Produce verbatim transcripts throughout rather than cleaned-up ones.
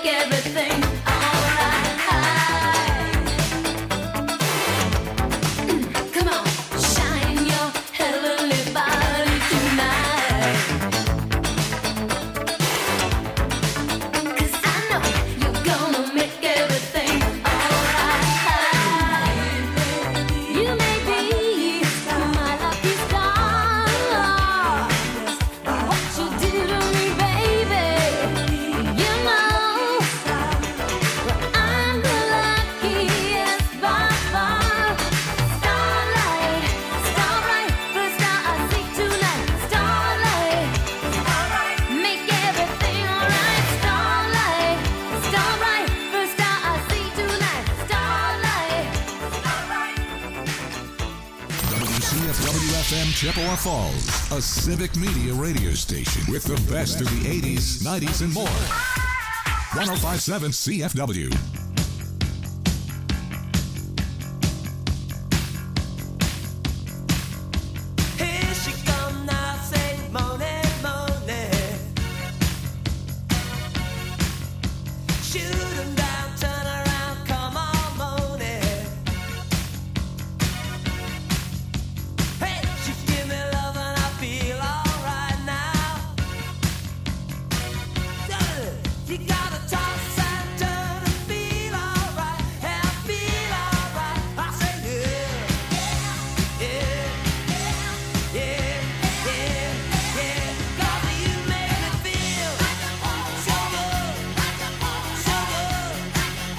everything alright. Come on, shine your heavenly body tonight. 'Cause I know you're gonna make everything alright. You may be my lucky star. What you do to me, baby, you know. Well, I'm the luckiest by far. Starlight, starlight, first star I see tonight. Starlight, starlight, make everything alright. Starlight, starlight, first star I see tonight. Starlight, starlight. W C F W F M Chippewa Falls, a civic media radio station with the best of the eighties, nineties, and more. one oh five point seven C F W. Here she come now, say Monet, Monet. Shoot 'em down, turn around, come on, Monet. Hey, she give me love and I feel alright now. You gotta toss and turn and feel alright, and I feel alright. I say yeah, yeah, yeah, yeah, yeah. 'Cause you make me feel so good, so good.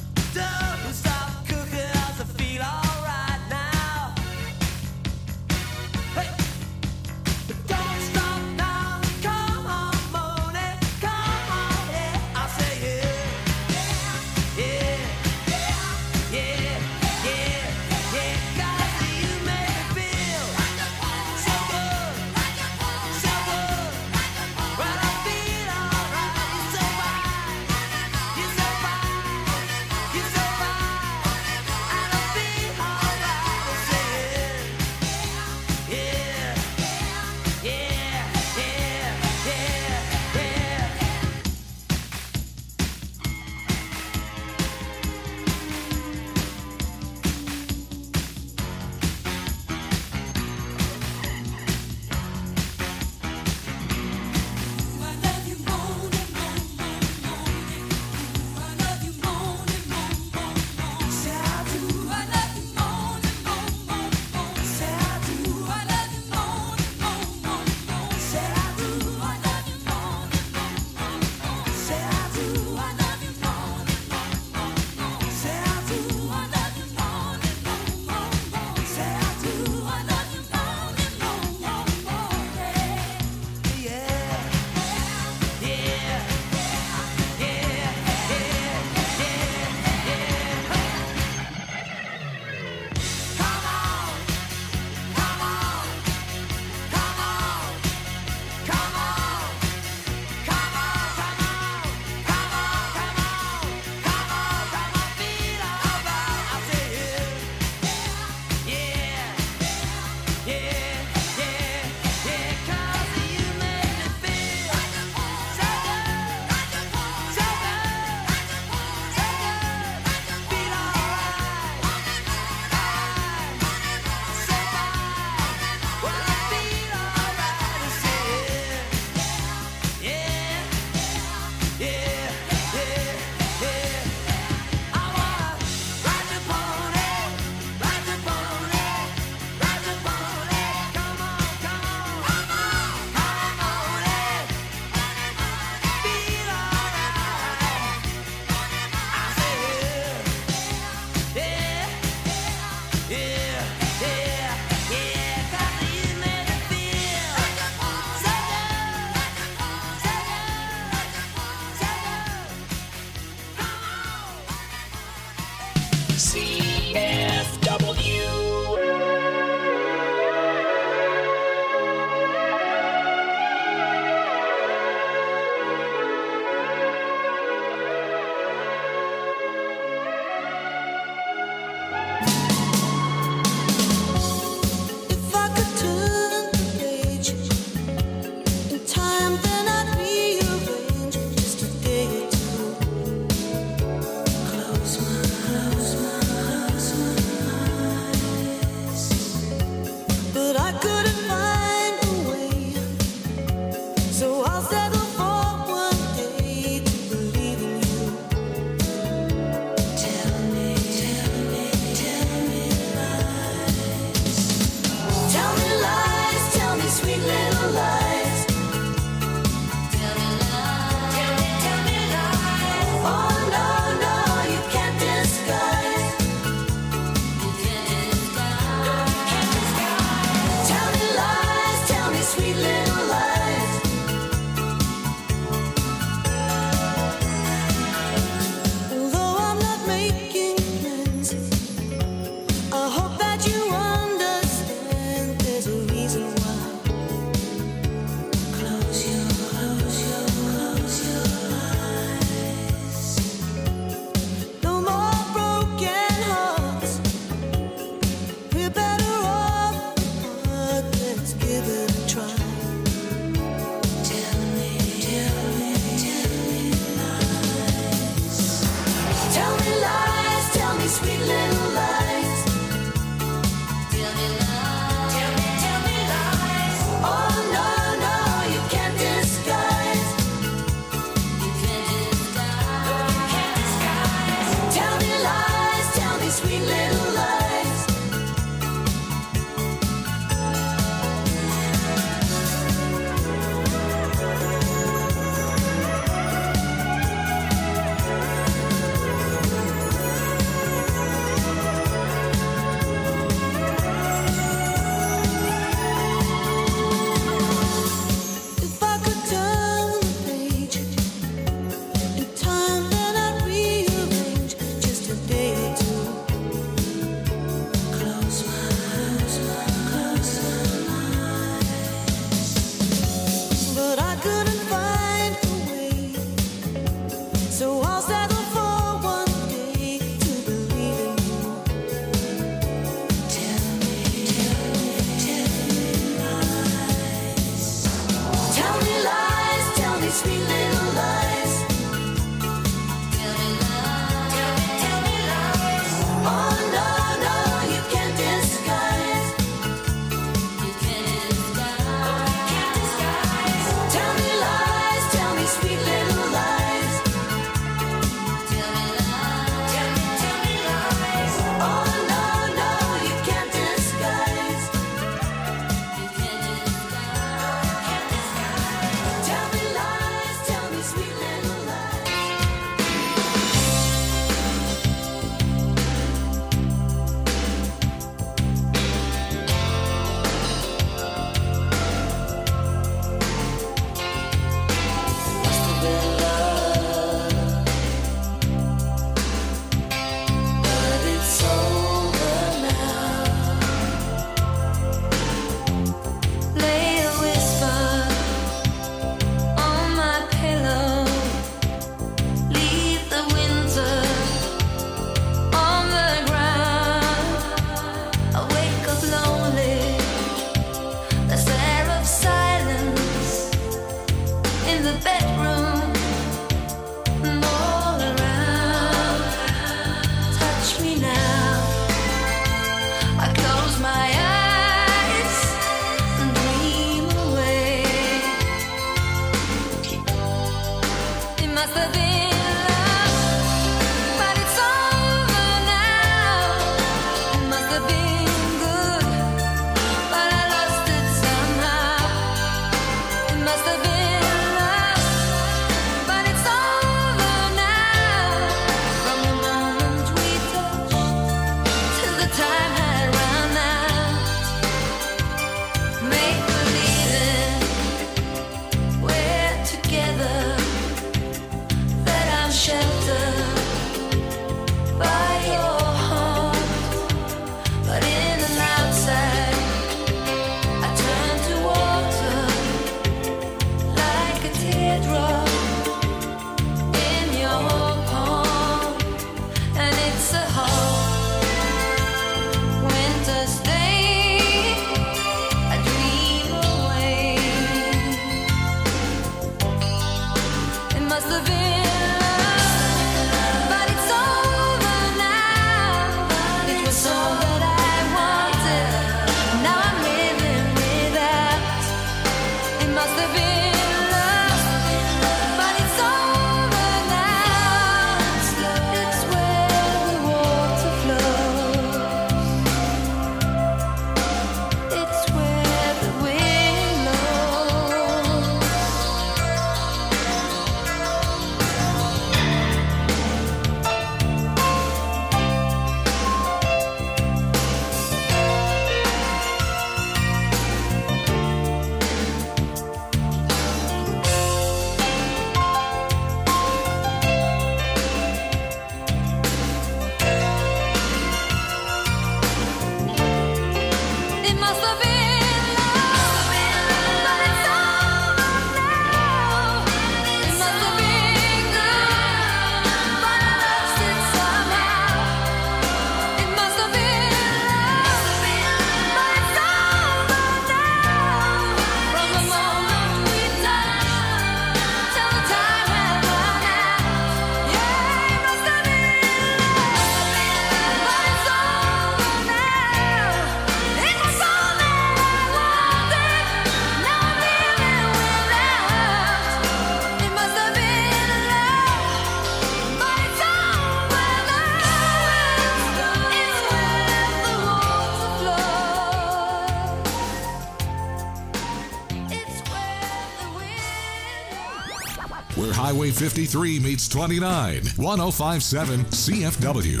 where Highway fifty-three meets twenty-nine. one oh five point seven C F W.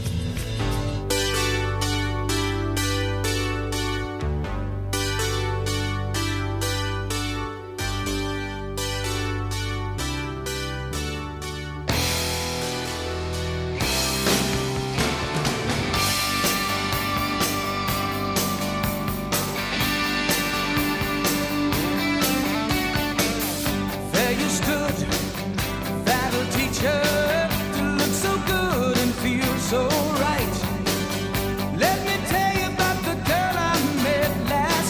There you stood, that'll teach her to look so good and feel so right. Let me tell you about the girl I met last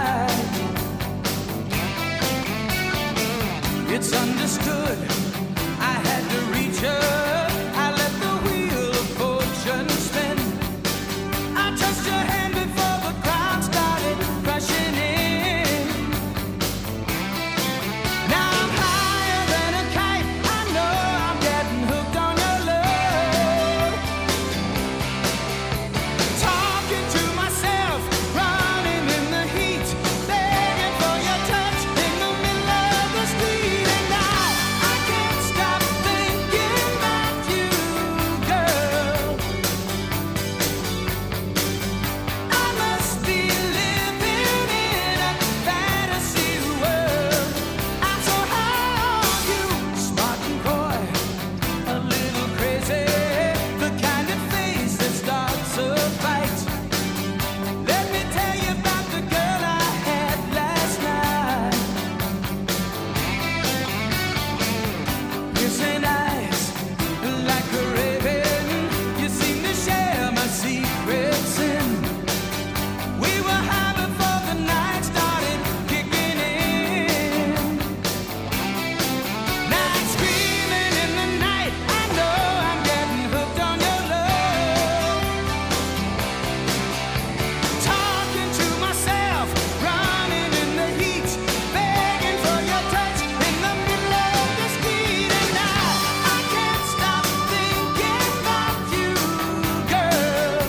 night. It's understood, I had to reach her. I let the wheel of fortune spin. I touched her hand before the crowd started rushing in. Now I'm higher than a kite. I know I'm getting hooked on your love. Talking to myself, running in the heat, begging for your touch in the middle of the street. And now I can't stop thinking about you, girl. I must be living in a fantasy world. I'm so high on you, smart and coy, a little crazy, the kind of face that starts a fight. Let me tell you about the girl I had last night. Piercing eyes, like a raven, you seem to share my secrets in. We were high before the night started kicking in. Now I'm screaming in the night. I know I'm getting hooked on your love. Talking to myself, running in the heat, begging for your touch in the middle of the street. And now I can't stop thinking about you, girl.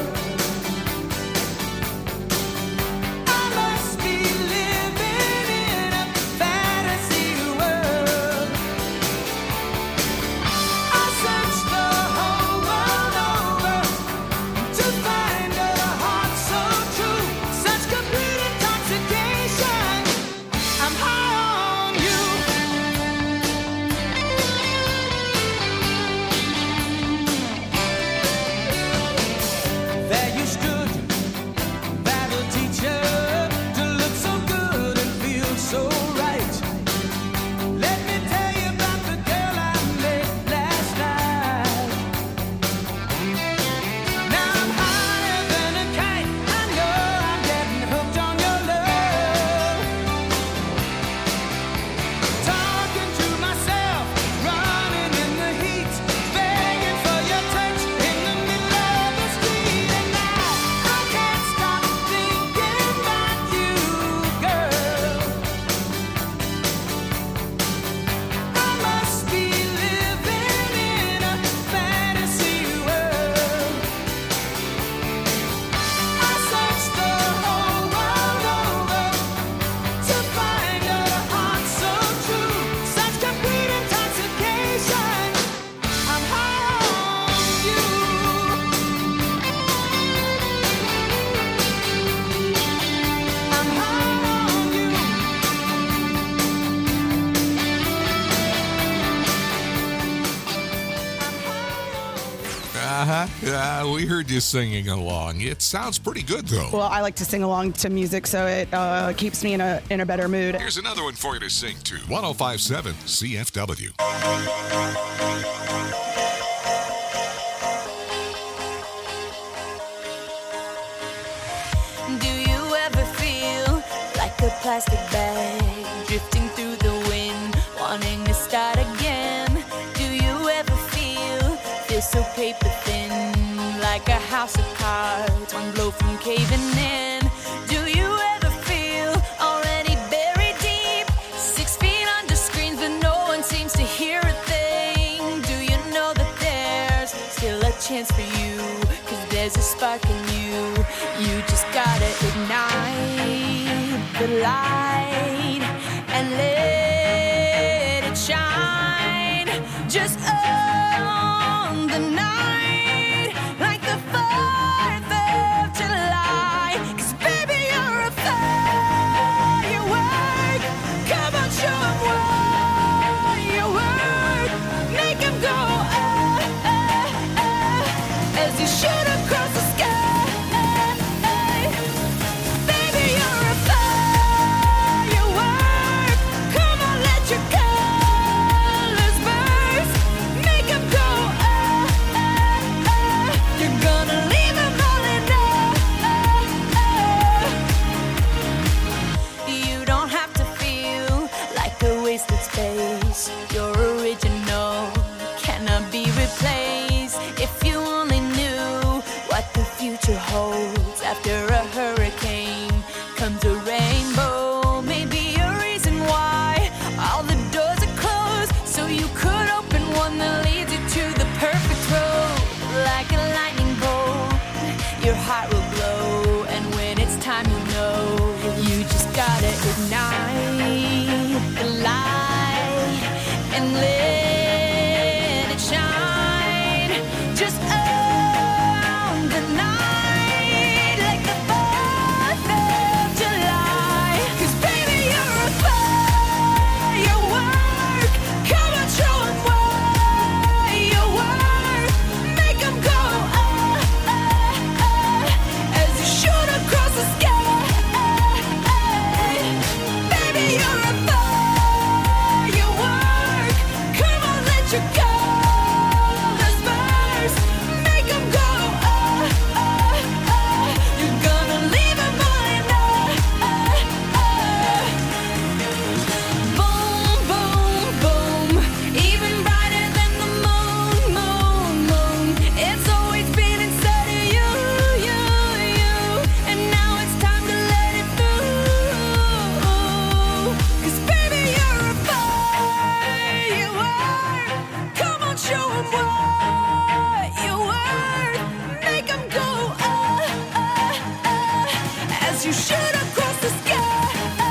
I must be living in a fantasy world. I searched the whole world over to find a heart so true, such complete intoxication. I'm high on you. There you stood, that'll teach her to look so good and feel so right. Let me tell you about the girl I met last night. Now I'm higher than a kite. I know I'm getting hooked on your love. Talking to myself, running in the heat, begging for your touch in the middle of the street. And now I can't stop thinking about you, girl. I must be living in a fantasy world. I searched the whole world over to find a heart so true, such complete intoxication. I'm high on you. I'm high on you. Uh-huh. Uh, we heard you singing along. It sounds pretty good, though. Well, I like to sing along to music, so it uh, keeps me in a in a better mood. Here's another one for you to sing to. one oh five point seven C F W. Do you ever feel like a plastic bag drifting through the wind, wanting to start again? Do you ever feel feel so paper thin, like a house of cards, one blow from caving in? Do you ever feel already buried deep, six feet under screens, but no one seems to hear a thing? Do you know that there's still a chance for you? 'Cause there's a spark in you. You just gotta ignite the light and let it shine. close. You're original, cannot be replaced. If you only knew what the future holds. After a hurricane comes a rainbow. Maybe a reason why all the doors are closed, so you could open one that leads you to the perfect road. Like a lightning bolt, your heart will glow, and when it's time, you know you just gotta ignite the light and let it shine. Just own the night like the fourth of July. 'Cause baby, you're a firework. Come on, show 'em what you're worth. Make 'em go ah, ah, ah, as you shoot across the sky. Baby, you're a firework. Come on, let your colors burst. Make 'em go ah, ah, ah. You're gonna leave 'em all in ah, ah, ah. Boom, boom, boom. Even brighter than the moon, moon, moon. It's always been inside of you, you, you. And now it's time to let it through. 'Cause baby, you're a firework. Come on, show 'em what you're worth. Make 'em go ah, ah, ah, as you shoot across the sky.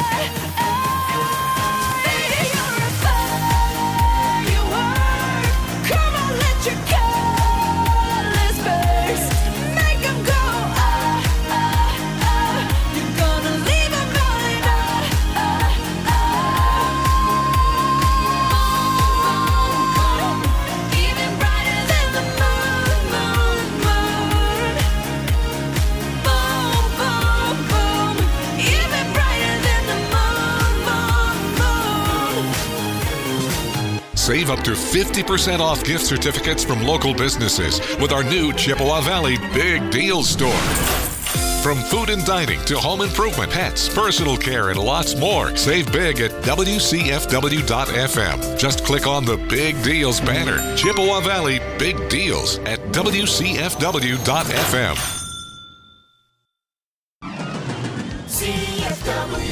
Baby, you're a firework. Come on, let your colors burst. Make 'em go ah, ah, ah. You're gonna leave 'em all in ah, ah, ah. Even brighter than the moon, moon, moon. Boom, boom, boom. Even brighter than the moon, moon, moon. Save up to fifty percent off gift certificates from local businesses with our new Chippewa Valley Big Deal Store. From food and dining to home improvement, pets, personal care, and lots more. Save big at W C F W dot F M. Just click on the Big Deals banner. Chippewa Valley Big Deals at W C F W dot F M. C F W.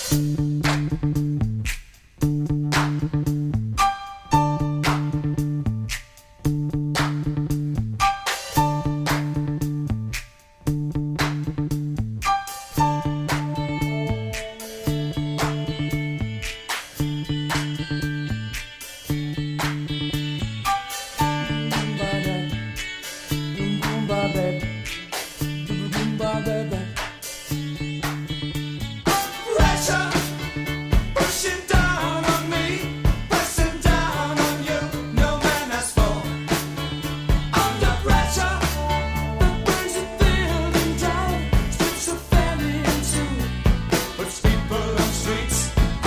Pressure pushing down on me, pressing down on you. No man has fallen under pressure that brings it thin and dry, strips a family in two, puts people on streets.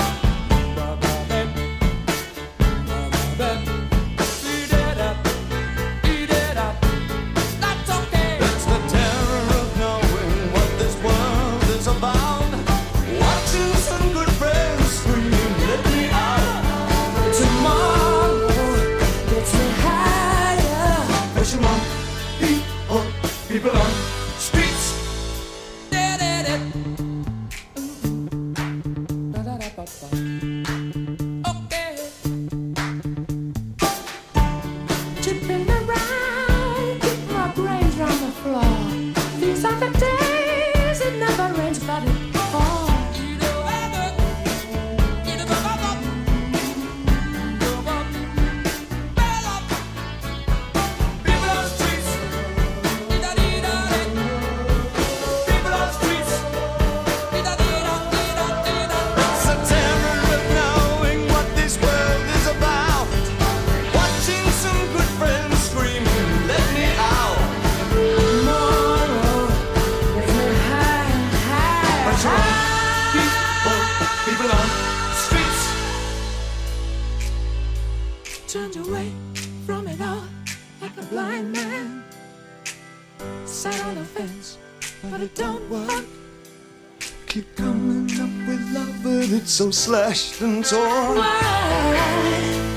Eat it up, eat it up. That's okay. It's the terror of knowing what this world is about. Watching some good friends scream, let me out. Tomorrow gets me higher. Pushing on people, people on streets. Okay. Chipping around, keep my brains round the floor. These are the days it never rains, but it falls. People on streets. People on streets. It's the terror of knowing what this world is about. Watching some good friends scream, let me out. Tomorrow gets me high, high, high. People, people on streets. Turned away from it all like a blind man. Sat on the fence, but it don't work. Keep coming up with love, but it's so slashed and torn. Why?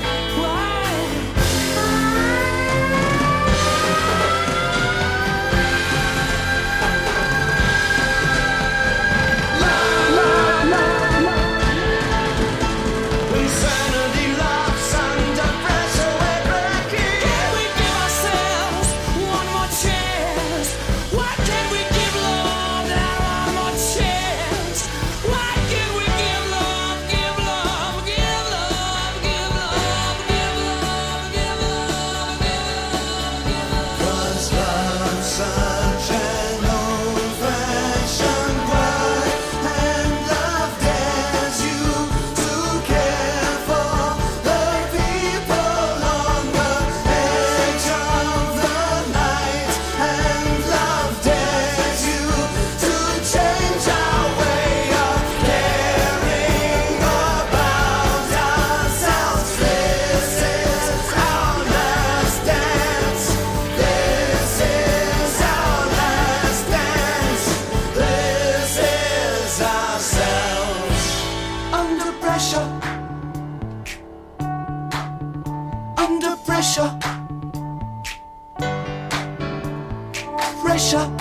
pressure, under pressure, pressure.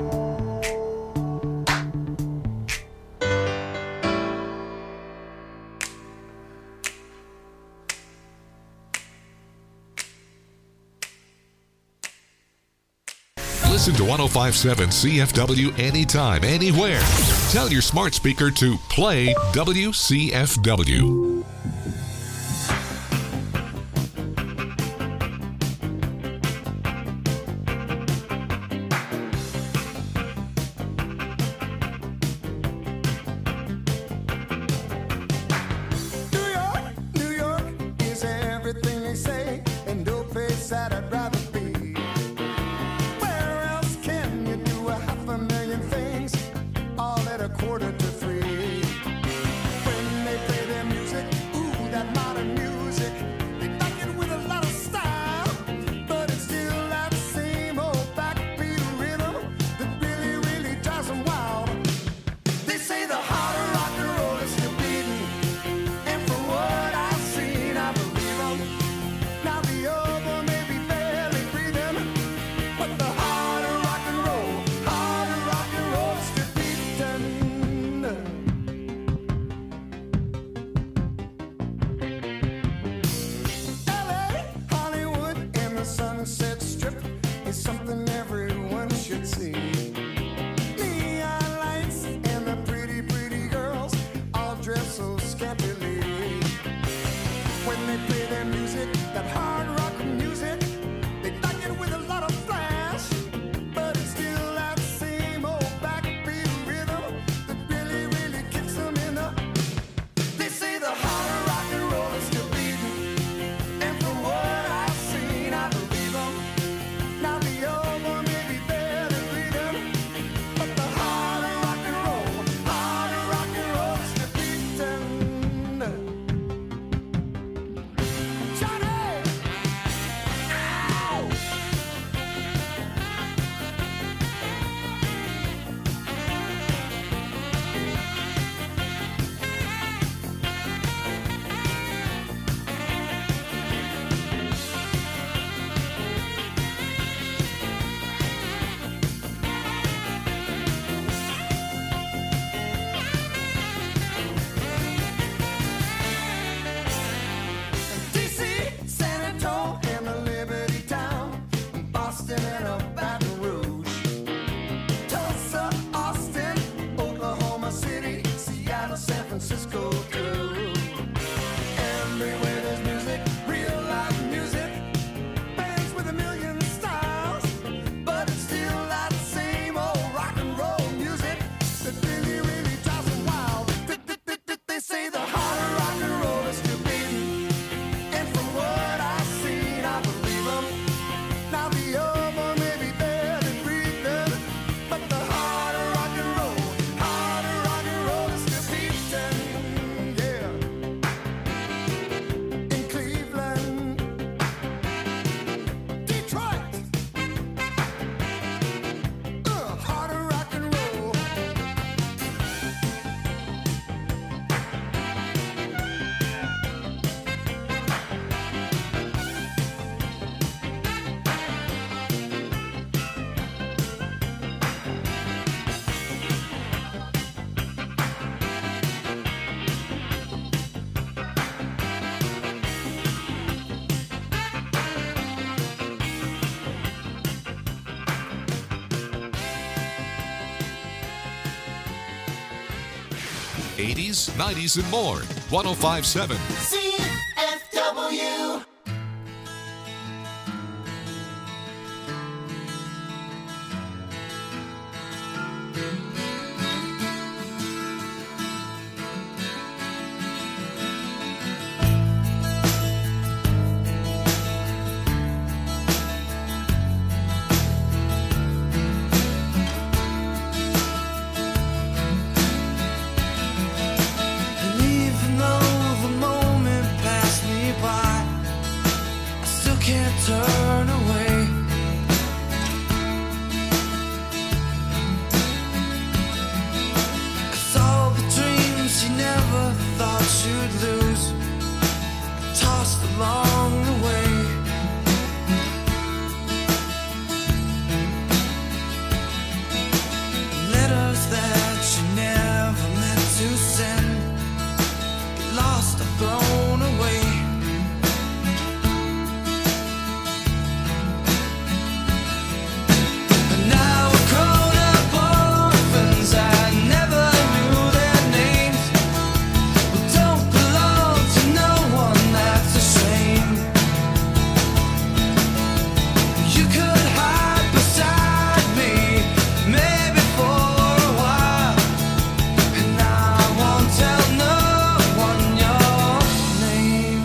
Listen to one oh five point seven C F W anytime, anywhere. Tell your smart speaker to play W C F W. New York, New York is everything they say, and no place that I'd rather be. Where else can you do a half a million things, all at a quarter to three? When they play their music, ooh, that modern music, they like it with a lot of style, but it's still that same old backbeat rhythm that really, really drives them wild. They say the heart of rock and roll is still beating, and from what I've seen, I believe 'em. Now the other may be barely breathing, but the heart of rock and roll, heart of rock and roll is still beating. L A, Hollywood, and the Sunset Strip is something everyone should see. Neon lights and the pretty, pretty girls all dress so scantily. When they play their music, that hard rock music, they like it with a lot of flash, but it's still that same old backbeat rhythm that really, really kicks them in the. They say the heart of rock and roll is still beating, and from what I've seen, I believe 'em. Now the old one may be barely breathing, but the heart of rock and roll, heart of rock and roll is still beating. Johnny! Ow! D C, San Antonio, and the Liberty Town, Boston and a Baton Rouge, Tulsa, Austin, Oklahoma City, Seattle, San Francisco too. Everywhere there's music, real live music, bands with a million styles, but it's still that same old rock and roll music that really, really drives them wild. Th- th- th- th- They say the heart of rock and roll is still beating, and from what I've seen, I believe 'em. Now the other may be barely breathing, but the heart of rock and roll, heart of rock and roll is still beating, yeah. In Cleveland, Detroit, uh, heart of rock and roll. eighties, nineties, and more. one oh five point seven. C F W. And even though the moment passed me by, thought you'd lose, tossed along the way. Letters that you never meant to send, get lost or thrown away. And now we're grown up orphans, I never knew their names. We don't belong to no one, that's a shame. You could hide beside me, maybe for a while, and I won't tell no one your name,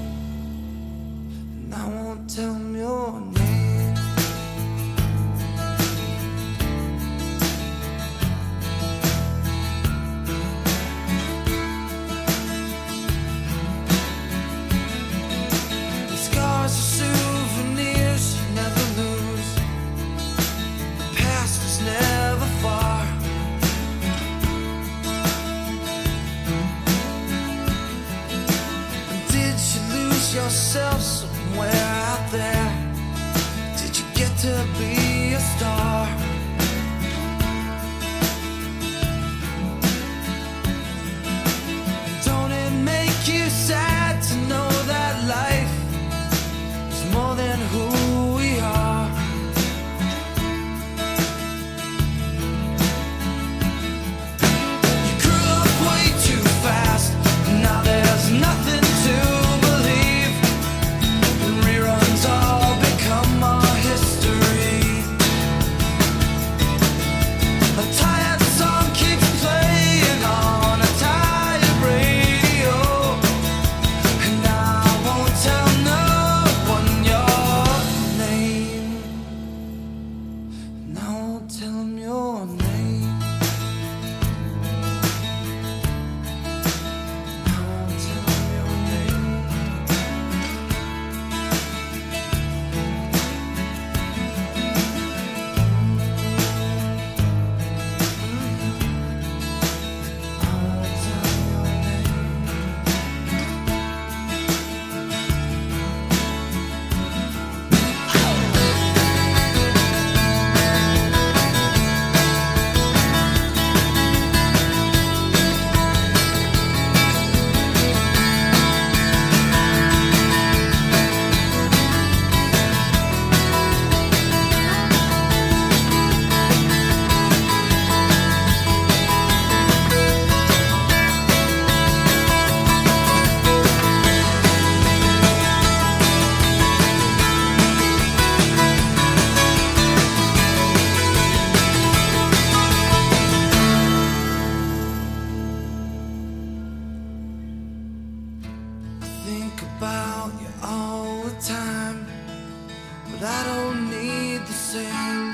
and I won't tell them your name. The scars are souvenirs you never lose. The past is never far. And did you lose yourself somewhere out there? Did you get to be a star? Don't it make you sad to know that life is more than who we are? You grew up way too fast, now there's nothing to believe. And reruns all become our history. A tired song keeps playing on a tired radio, and I won't tell no one your name, and I won't tell them your name, I won't tell them your name. I won't tell them your name. Think about you all the time, but I don't need the same.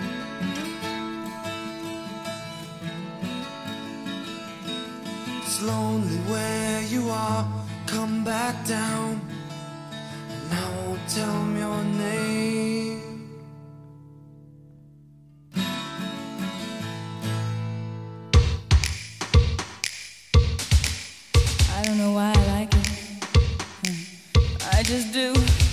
It's lonely where you are, come back down, and I won't tell them your name. I don't know why I like it. I just do.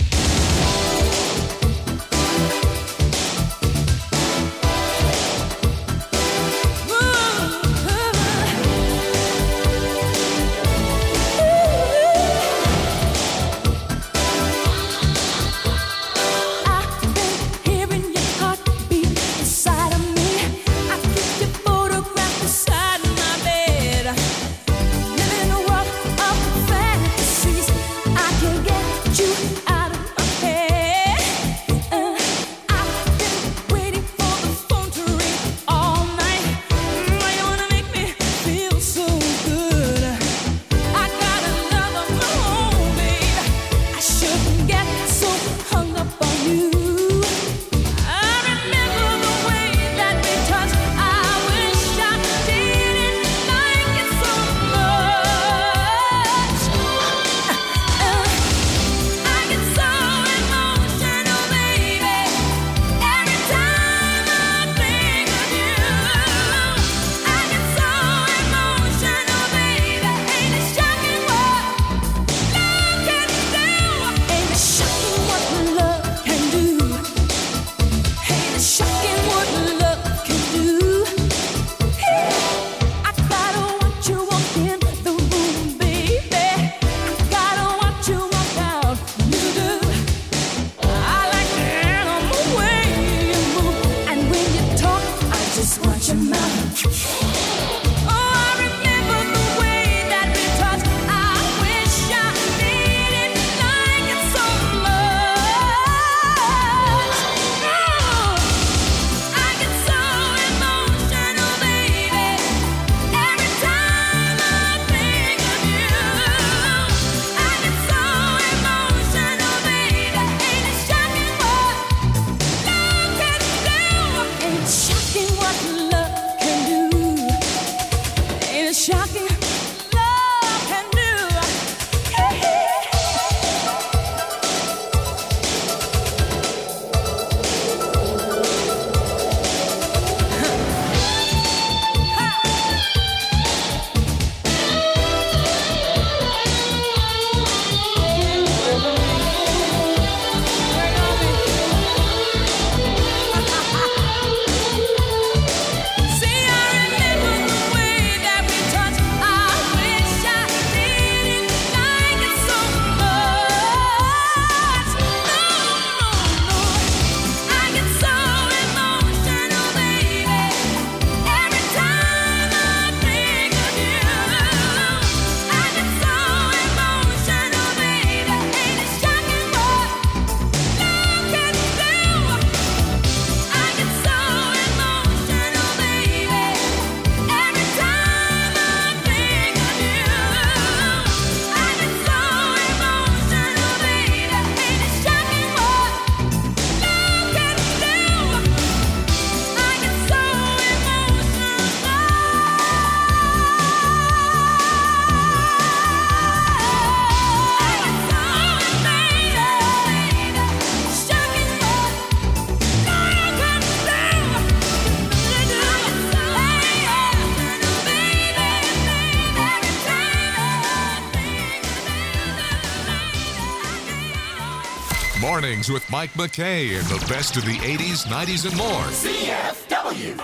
I've been hearing your heartbeat inside of me. I keep your photograph beside my bed. Living a world of fantasies. I can get you Mornings with Mike McKay and the best of the eighties, nineties, and more. C F W.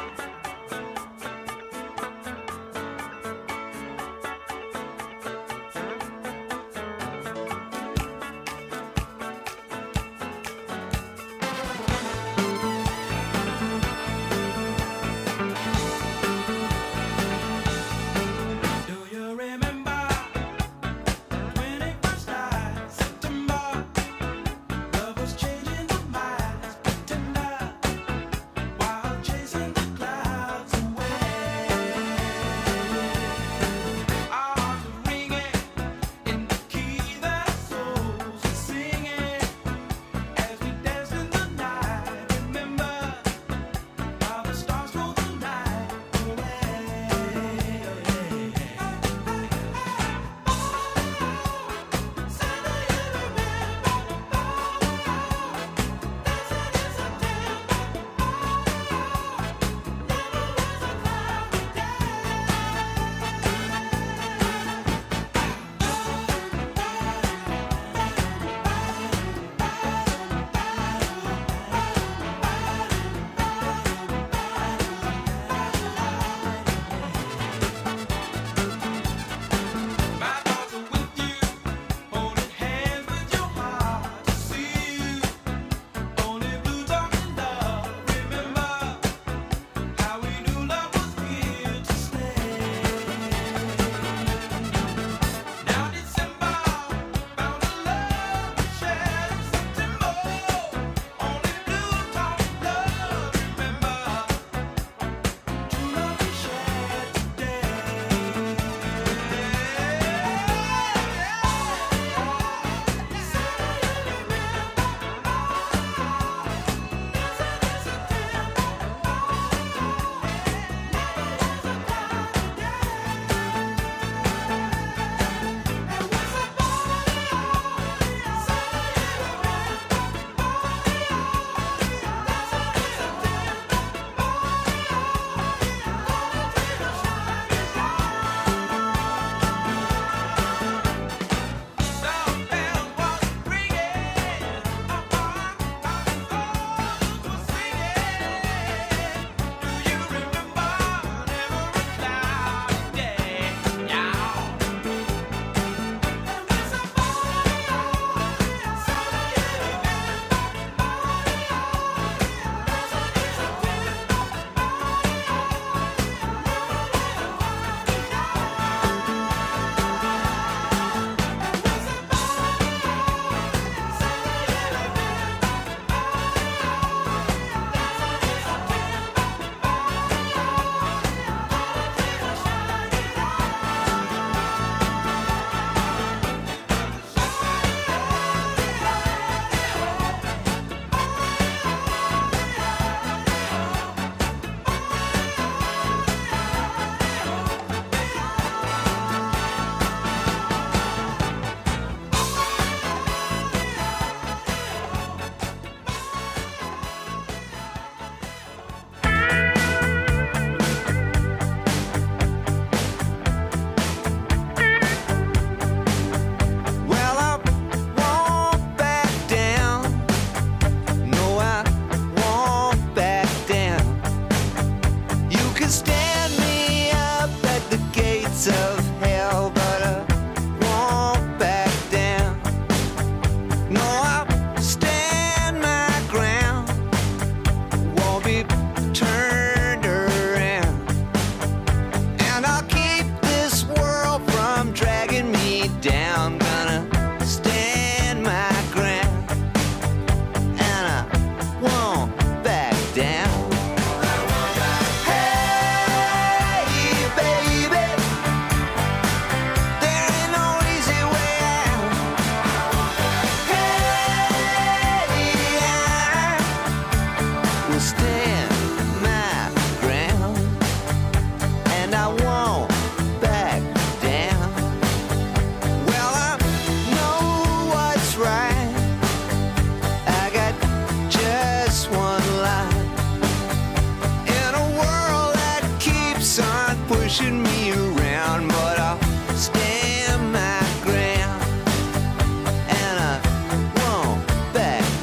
pushing me around, but I'll stand my ground, and I won't back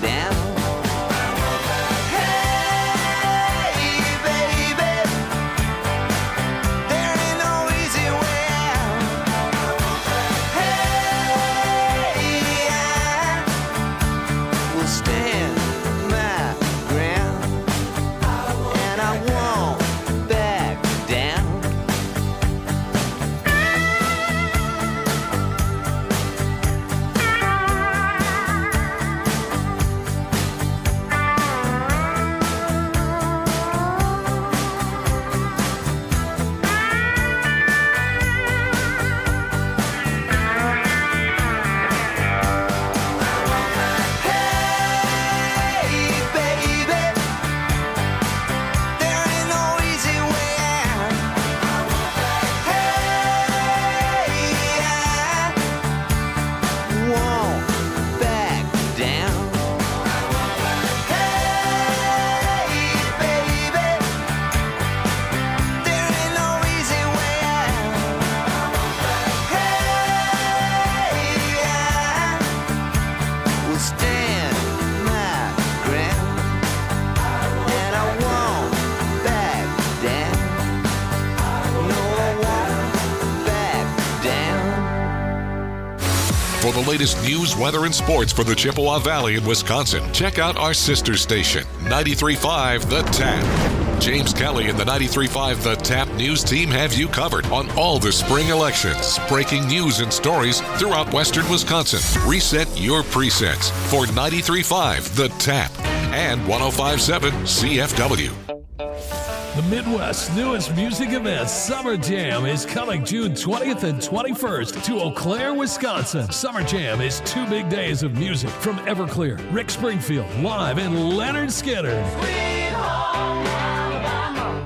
For the latest news, weather, and sports for the Chippewa Valley in Wisconsin, check out our sister station, ninety-three point five The Tap. James Kelly and the ninety-three point five The Tap news team have you covered on all the spring elections, breaking news and stories throughout western Wisconsin. Reset your presets for ninety-three point five The Tap and one oh five point seven C F W. The Midwest's newest music event, Summer Jam, is coming June twentieth and twenty-first to Eau Claire, Wisconsin. Summer Jam is two big days of music from Everclear, Rick Springfield live, and Leonard Skinner. Sweet home Alabama,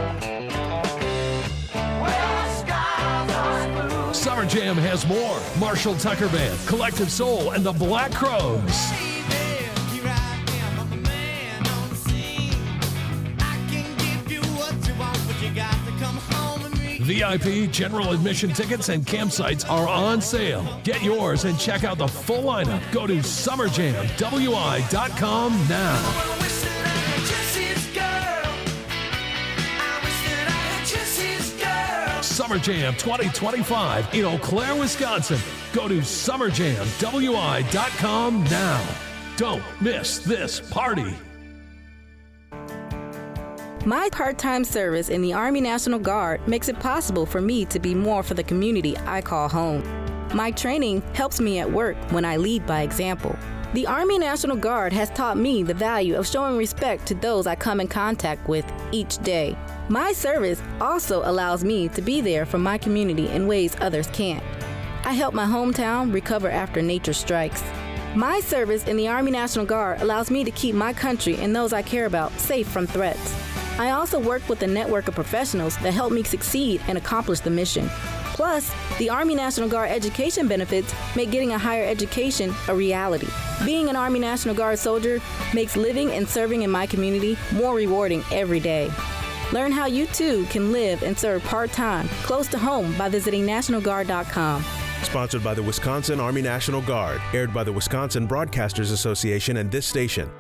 where skies are blue. Summer Jam has more. Marshall Tucker Band, Collective Soul, and the Black Crows. V I P, general admission tickets, and campsites are on sale. Get yours and check out the full lineup. Go to summer jam w i dot com now. Summer Jam twenty twenty-five in Eau Claire, Wisconsin. Go to summer jam w i dot com now. Don't miss this party. My part-time service in the Army National Guard makes it possible for me to be more for the community I call home. My training helps me at work when I lead by example. The Army National Guard has taught me the value of showing respect to those I come in contact with each day. My service also allows me to be there for my community in ways others can't. I help my hometown recover after nature strikes. My service in the Army National Guard allows me to keep my country and those I care about safe from threats. I also work with a network of professionals that help me succeed and accomplish the mission. Plus, the Army National Guard education benefits make getting a higher education a reality. Being an Army National Guard soldier makes living and serving in my community more rewarding every day. Learn how you too can live and serve part-time, close to home by visiting national guard dot com. Sponsored by the Wisconsin Army National Guard. Aired by the Wisconsin Broadcasters Association and this station.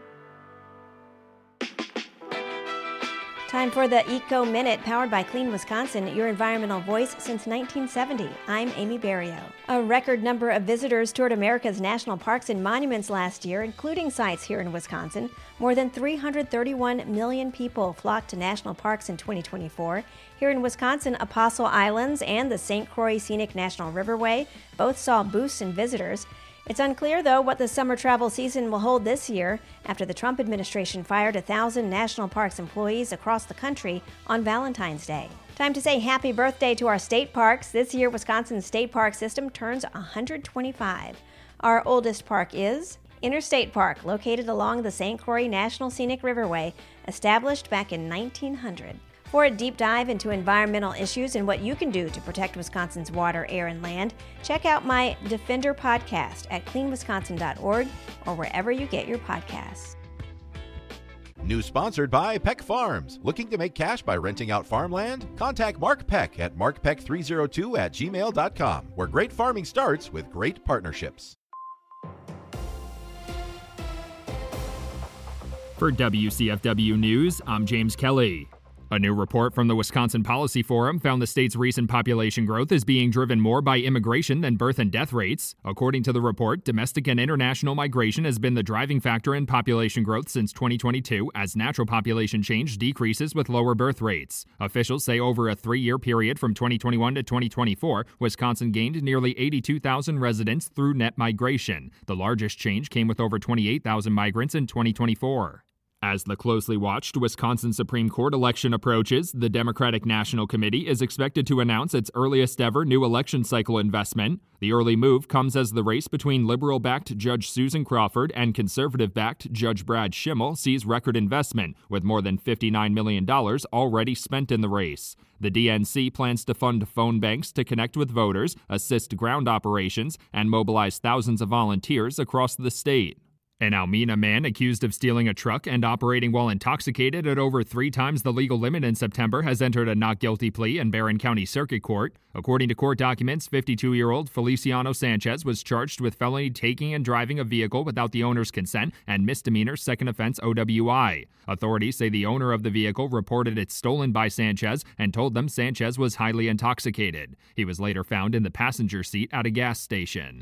Time for the Eco Minute, powered by Clean Wisconsin, your environmental voice since nineteen seventy. I'm Amy Barrio. A record number of visitors toured America's national parks and monuments last year, including sites here in Wisconsin. More than three hundred thirty-one million people flocked to national parks in twenty twenty-four. Here in Wisconsin, Apostle Islands and the Saint Croix Scenic National Riverway both saw boosts in visitors. It's unclear, though, what the summer travel season will hold this year after the Trump administration fired one thousand National Parks employees across the country on Valentine's Day. Time to say happy birthday to our state parks. This year, Wisconsin's state park system turns one hundred twenty-five. Our oldest park is Interstate Park, located along the Saint Croix National Scenic Riverway, established back in nineteen hundred. For a deep dive into environmental issues and what you can do to protect Wisconsin's water, air, and land, check out my Defender podcast at clean wisconsin dot org or wherever you get your podcasts. News sponsored by Peck Farms. Looking to make cash by renting out farmland? Contact Mark Peck at mark peck three oh two at gmail dot com, where great farming starts with great partnerships. For W C F W News, I'm James Kelly. A new report from the Wisconsin Policy Forum found the state's recent population growth is being driven more by immigration than birth and death rates. According to the report, domestic and international migration has been the driving factor in population growth since twenty twenty-two, as natural population change decreases with lower birth rates. Officials say over a three-year period from twenty twenty-one to twenty twenty-four, Wisconsin gained nearly eighty-two thousand residents through net migration. The largest change came with over twenty-eight thousand migrants in twenty twenty-four. As the closely watched Wisconsin Supreme Court election approaches, the Democratic National Committee is expected to announce its earliest ever new election cycle investment. The early move comes as the race between liberal-backed Judge Susan Crawford and conservative-backed Judge Brad Schimmel sees record investment, with more than fifty-nine million dollars already spent in the race. The D N C plans to fund phone banks to connect with voters, assist ground operations, and mobilize thousands of volunteers across the state. An Almena man accused of stealing a truck and operating while intoxicated at over three times the legal limit in September has entered a not guilty plea in Barron County Circuit Court. According to court documents, fifty-two-year-old Feliciano Sanchez was charged with felony taking and driving a vehicle without the owner's consent and misdemeanor second offense O W I. Authorities say the owner of the vehicle reported it stolen by Sanchez and told them Sanchez was highly intoxicated. He was later found in the passenger seat at a gas station.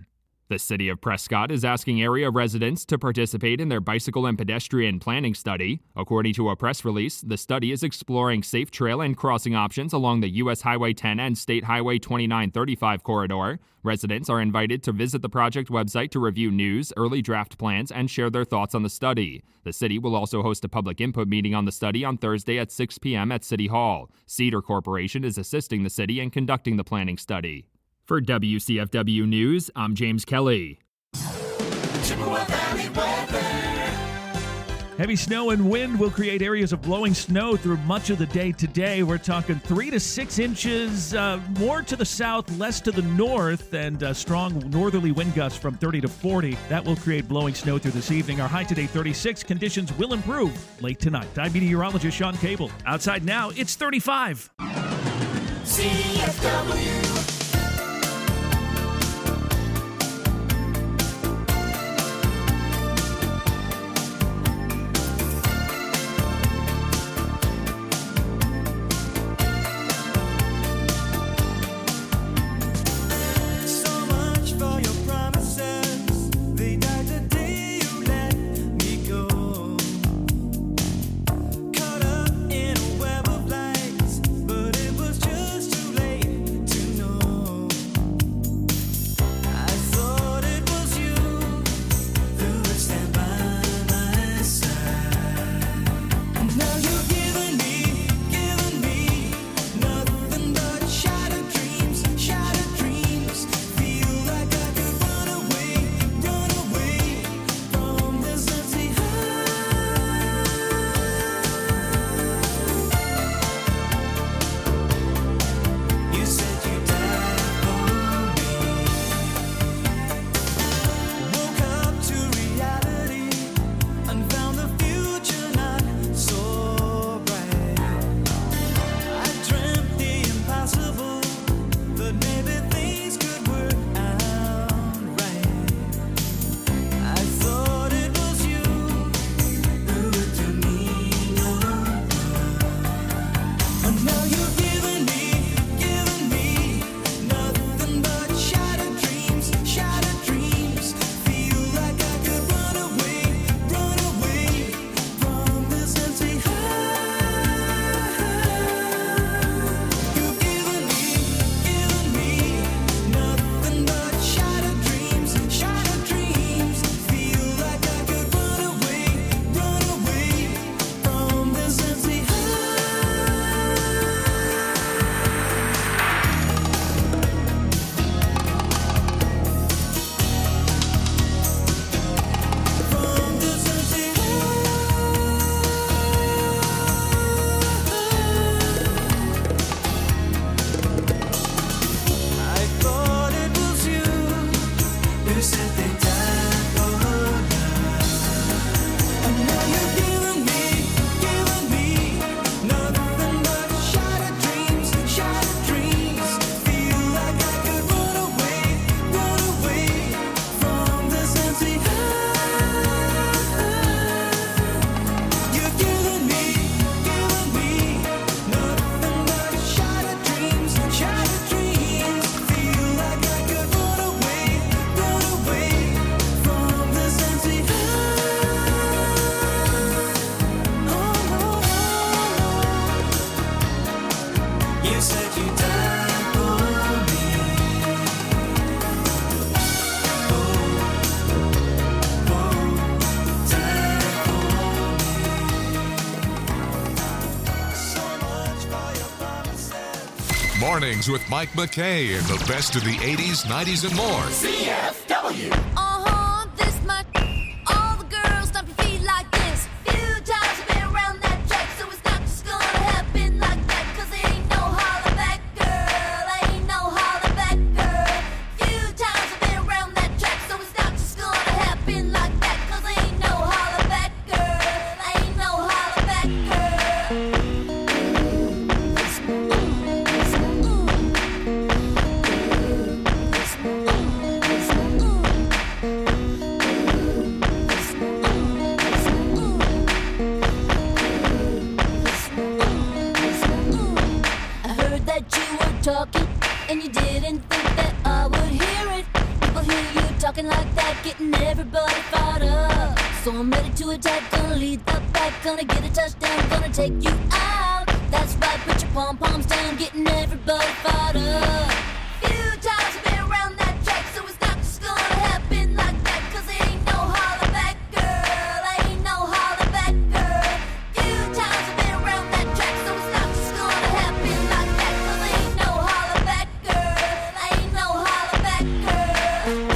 The city of Prescott is asking area residents to participate in their bicycle and pedestrian planning study. According to a press release, the study is exploring safe trail and crossing options along the U S Highway ten and State Highway twenty-nine thirty-five corridor. Residents are invited to visit the project website to review news, early draft plans, and share their thoughts on the study. The city will also host a public input meeting on the study on Thursday at six p.m. at City Hall. Cedar Corporation is assisting the city in conducting the planning study. For W C F W News, I'm James Kelly. Chippewa Valley weather. Heavy snow and wind will create areas of blowing snow through much of the day today. We're talking three to six inches, uh, more to the south, less to the north, and uh, strong northerly wind gusts from thirty to forty. That will create blowing snow through this evening. Our high today, thirty-six. Conditions will improve late tonight. I'm meteorologist Sean Cable. Outside now, it's thirty-five. C F W. Mornings with Mike McKay and the best of the eighties, nineties, and more. C F W. Uh-huh, this much. All the girls stomp your feet like this. Few times I've been around that track, so it's not just gonna happen like that. Cause there ain't no holler back, girl. Ain't no holler back, girl. Few times I've been around that track, so it's not just gonna happen like that. Cause there ain't no holler back, girl. Ain't no holler back, girl. rocking like that, getting everybody fired up. So I'm ready to attack, gonna lead the pack, gonna get a touchdown, gonna take you out. That's right, put your pom-poms down, getting everybody fired up. Few times I've been around that track, so it's not just gonna happen like that, cause it ain't no holler back, girl, ain't no holler back, girl. Few times I've been around that track, so it's not just gonna happen like that, cause it ain't no holler back, girl, ain't no holler back, girl.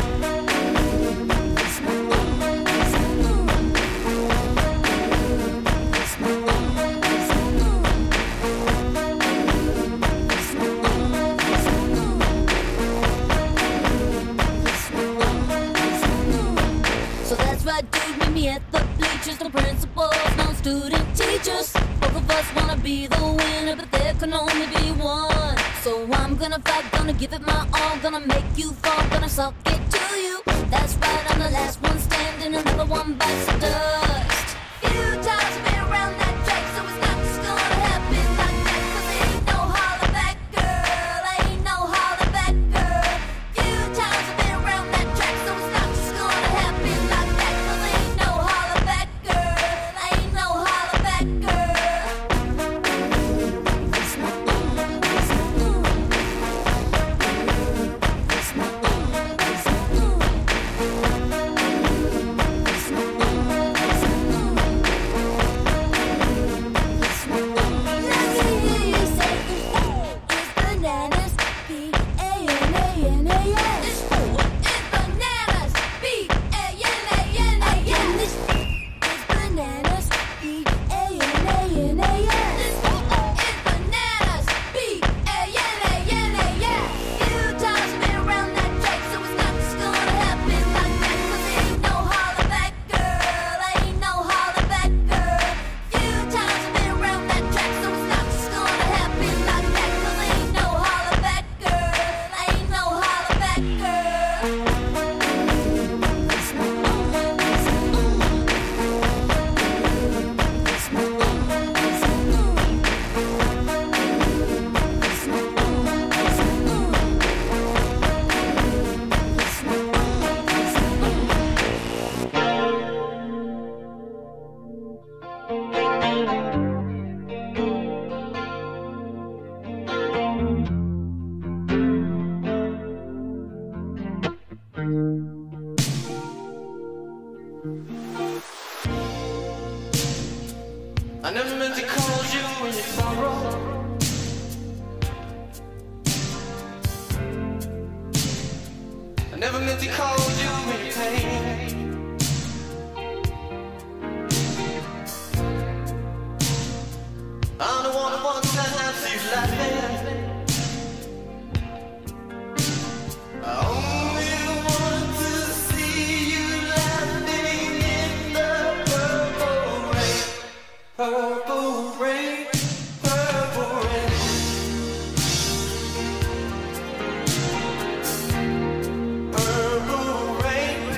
So that's right, dude, meet me at the bleachers. No principals, no student teachers. Both of us wanna be the winner, but there can only be one. So I'm gonna fight, gonna give it my all, gonna make you fall, gonna suck it to you. That's right, I'm the last one standing, another one bites the dust. Few times I've been around that track, so it's not just gonna happen like that, cause it ain't no holler back, girl, ain't no holler back, girl. Few times I've been around that track, so it's not just gonna happen like that, cause it ain't no holler back, girl, ain't no holler back, girl. I never meant to call you when you sorrow. I never meant to call you when you pain. I'm the one who wants to have you laughing. I only want to see you laughing in the purple rain. Purple rain, purple rain. Purple rain,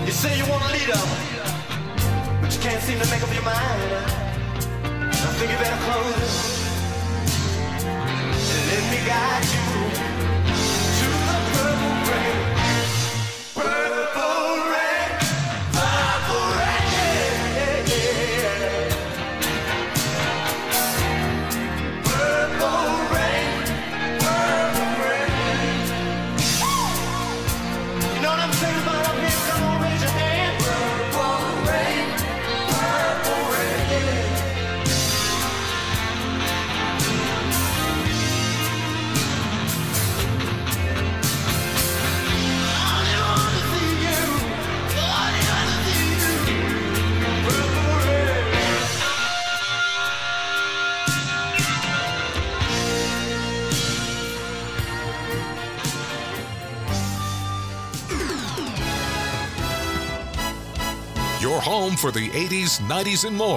You say you want a leader, but you can't seem to make up your mind. I think you better close and let me guide you to the purple rain. Purple rain, purple rain, yeah, yeah. Purple rain, purple rain. You know what I'm saying about up here? Come on, raise your hand. Purple rain, purple rain. Your home for the eighties, nineties, and more.